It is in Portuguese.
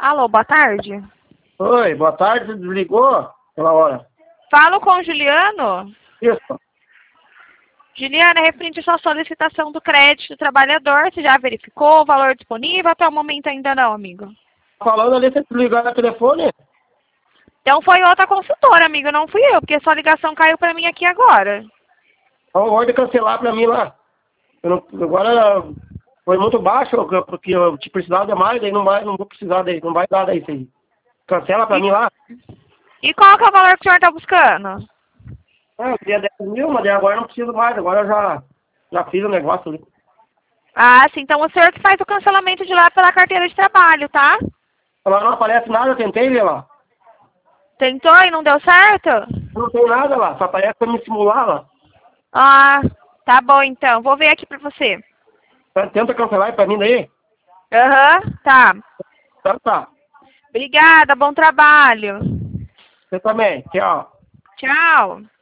Alô, boa tarde. Oi, boa tarde, você desligou aquela hora. Falo com o Juliano. Isso. Juliano, é referente à sua solicitação do crédito do trabalhador. Você já verificou o valor disponível? Até o momento ainda não, amigo. Falando ali, você desligou no telefone? Então foi outra consultora, amigo, não fui eu, porque sua ligação caiu pra mim aqui agora. Então, ordem cancelar pra mim lá. Agora foi muito baixo, porque eu te precisava de mais, daí não vou precisar daí, não vai dar daí isso aí. Cancela pra mim lá. E qual que é o valor que o senhor tá buscando? Eu queria 10 mil, mas daí agora não preciso mais, agora eu já fiz o negócio ali. Ah, sim, então o senhor que faz o cancelamento de lá pela carteira de trabalho, tá? Lá não aparece nada, eu tentei ver lá. Tentou e não deu certo? Não tem nada lá, só aparece pra me simular lá. Ah, tá bom então, vou ver aqui pra você. Tenta cancelar aí pra mim daí. Aham, tá. Tá. Obrigada, bom trabalho. Você também, tchau. Tchau.